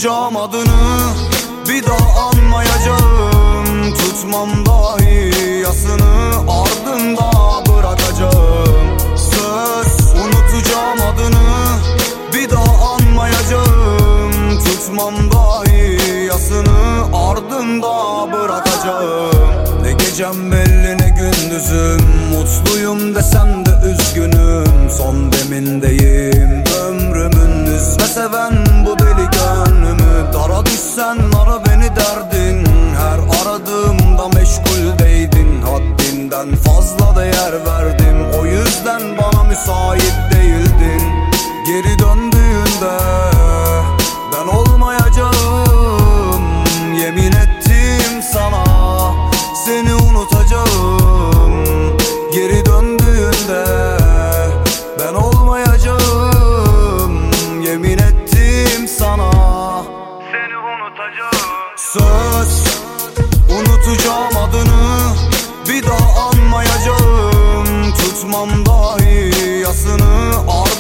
Unutacağım adını, bir daha anmayacağım. Tutmam dahi yasını, ardında bırakacağım. Söz, unutacağım adını, bir daha anmayacağım. Tutmam dahi yasını, ardında bırakacağım. Ne gecem belli ne gündüzüm, mutluyum desem de üzgünüm. Son demindeyim, ömrümün üzme seven bu deli gönlümü. Dara düşsen ara beni derdin, her aradığımda meşguldeydin. Haddinden fazla değer verdim, o yüzden bana müsait değildin. Geri döndüğünde ben olmayacağım, yemin ettim sana seni unutacağım. Geri döndüğünde ben olmayacağım, yemin ettim sana seni unutacağım. Söz, unutacağım adını, bir daha anmayacağım. Tutmam dahi yasını,